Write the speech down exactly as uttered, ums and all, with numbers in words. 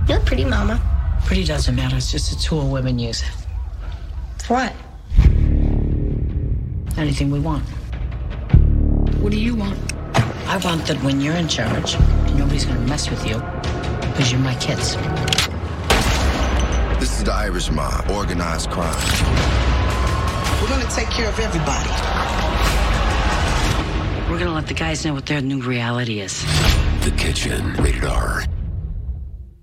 You're pretty, Mama. Pretty doesn't matter. It's just a tool women use. For what? Anything we want. What do you want? I want that when you're in charge, nobody's gonna mess with you, because you're my kids. This is the Irish mob, organized crime. We're gonna take care of everybody. We're gonna let the guys know what their new reality is. The Kitchen, rated R.